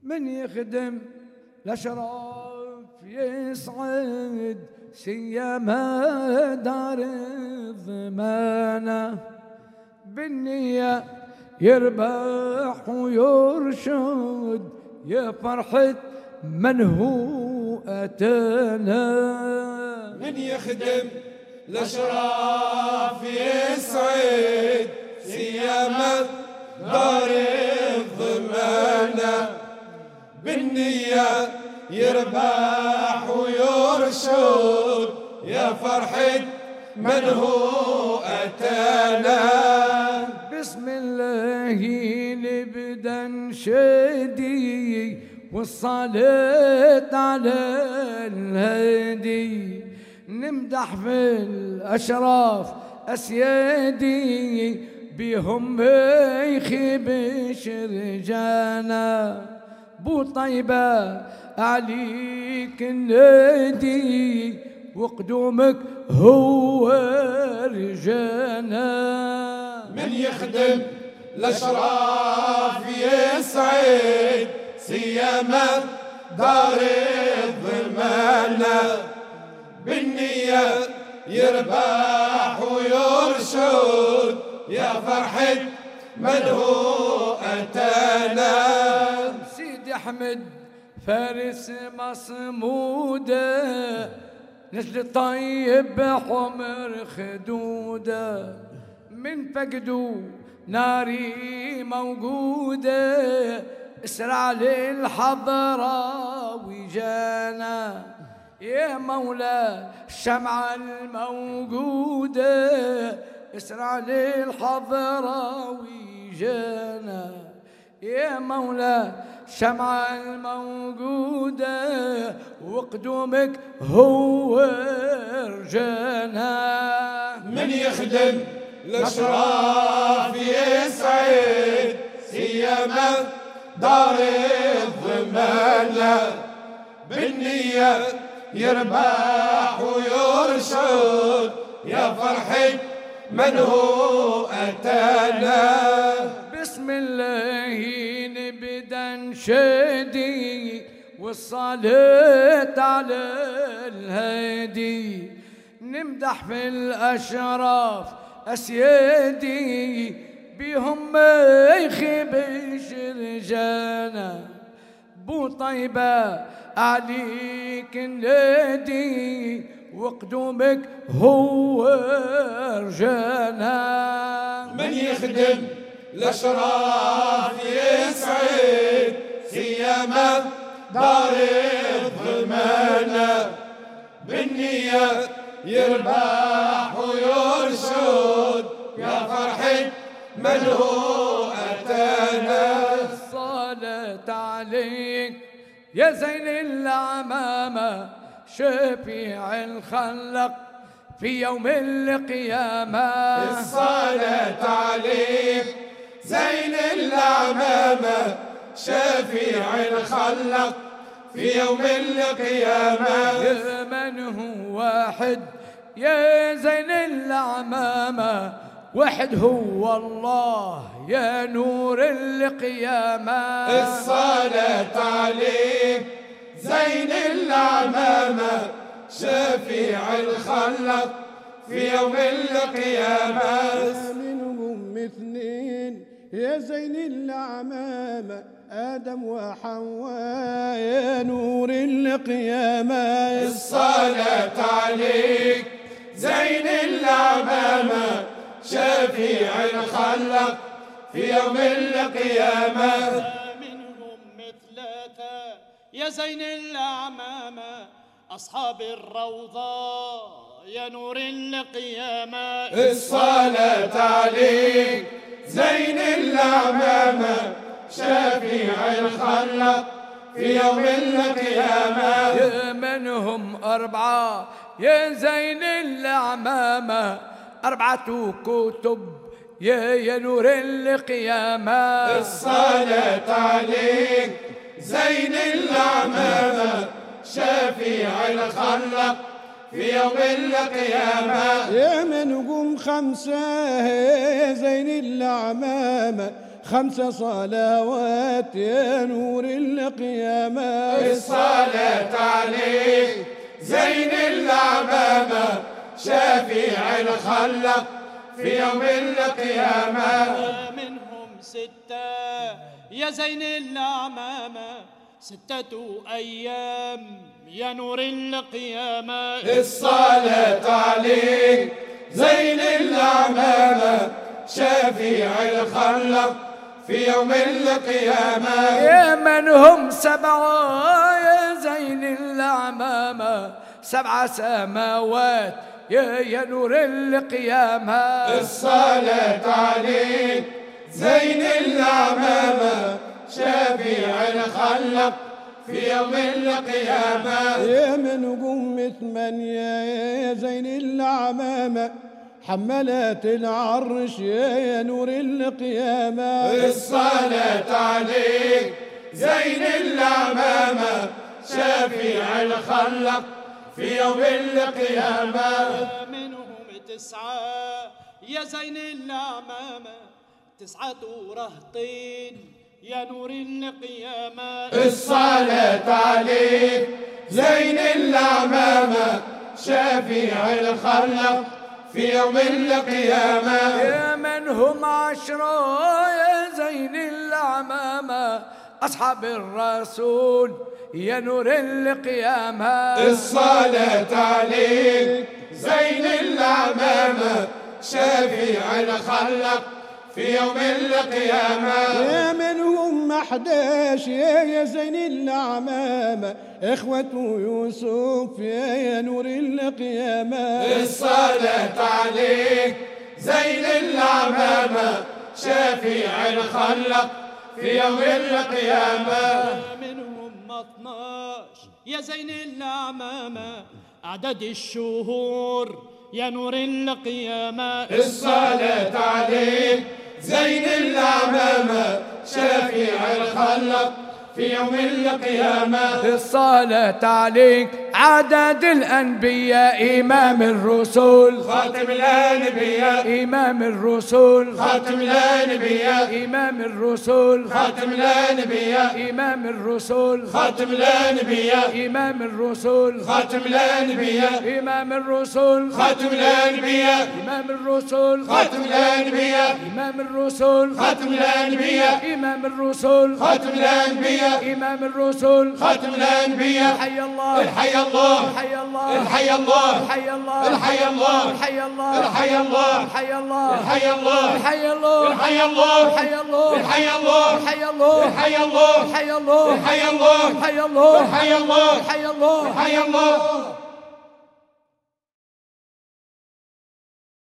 من يخدم الأشراف يسعد سيما دار الضمانة، بالنية يربح ويرشد يا فرحة من هو أتانا. من يخدم الأشراف يسعد سيما دار الضمانة، بالنية يربح ويرشد يا فرحة من هو أتانا. بسم الله نبدأ نشدي والصلاة على الهادي، نمدح في الأشراف أسيادي بهم يخيبش رجانا. بو طيبة عليك النادي وقدومك هو رجانا. من يخدم الأشراف يسعد سيما دار الضمانة، بالنية يربح ويرشد يا فرحة من هو أتانا. سيدي أحمد فارس مصمودة، نجل طيب حمر خدودة، من فقدو ناري موجودة، اسرع للحضرة وجانا. يا مولا الشمعة الموجودة، اسرع للحضرة وجانا. يا مولا الشمعة الموجودة وقدومك هو رجانا. من يخدم الأشراف يسعد سيما دار الضمانة، بالنية يربح ويرشد يا فرحة من هو أتانا. بسم الله نبدأ نشدي والصلاة على الهادي، نمدح في الأشراف أسيادي بهم ما يخيبش رجانا. بو طيبة عليك النادي وقدومك هو رجانا. من يخدم الأشراف يسعد سيما دار الضمانة، بالنية يربح ويرشد يا فرحة من هو أتانا. الصلاة عليك يا زين العمامة، شفيع الخلق في يوم القيامة. الصلاة عليك زين العمامة، شفيع الخلق في يوم القيامة. يا من هو واحد يا زين العمامة، وحد هو الله يا نور القيامة. الصلاة عليك زين العمامة، شفيع الخلق في يوم القيامة. منهم اثنين يا زين العمامة، آدم وحواء يا نور القيامة. الصلاة عليك زين العمامة، شفيع الخلق في يوم القيامة. منهم مثلك يا زين العمامة، أصحاب الروضة يا نور القيامة. الصلاة عليك زين العمامة، شفيع الخلق في يوم القيامة. يا من هم أربعة يا زين العمامة، أربعة كتب يا نور القيامة. الصلاة عليك زين العمامة، شفيع الخلق في يوم القيامة. يا من قم خمسة يا زين العمامة، 5 صلوات يا نور القيامة. الصلاة عليك زين العمامة شفيع الخلق في يوم القيامة. منهم 6 يا زين العمامة 6 أيام يا نور القيامة. الصلاة عليك زين العمامة شفيع الخلق في يوم القيامة. يا من هم 7 يا زين العمامة 7 سماوات يا نور القيامة. الصلاة عليك زين العمامة شفيع الخلق في يوم القيامة. يا من قم 8 يا زين العمامة حملات العرش يا نور القيامة. الصلاة عليك زين العمامة شفيع الخلق في يوم القيامة. منهم 9 يا زين العمامة 9 رهطين يا نور القيامة. الصلاة عليك زين العمامة شفيع الخلق في يوم القيامة. يا من هم 10 يا زين العمامة أصحاب الرسول يا نور القيامة. الصلاة عليك زين العمامة شفيع الخلق في يوم القيامة. يا منهم 11 يا زين العمامة إخوة يوسف يا نور القيامة. الصلاة عليك زين العمامة شفيع الخلق في يوم القيامة. منهم 12 يا زين العمامة عدد الشهور يا نور القيامة. الصلاة عليك زين العمامة شفيع الخلق في يوم القيامة. الصلاة عليك عدد الأنبياء إمام الرسل خاتم الأنبياء إمام الرسل خاتم الأنبياء إمام الرسل خاتم الأنبياء إمام الرسل خاتم الأنبياء إمام الرسل خاتم الأنبياء إمام الرسل خاتم الأنبياء إمام الرسل خاتم الأنبياء إمام الرسل خاتم الأنبياء إمام الرسل خاتم الأنبياء إمام الرسل خاتم الأنبياء. حي الله الحي الله حي الله الحي الله حي الله الحي الله حي الله الحي الله حي الله الحي الله حي الله الحي الله حي الله الحي الله حي الله الحي الله حي الله الحي الله حي الله الحي الله حي الله الحي الله.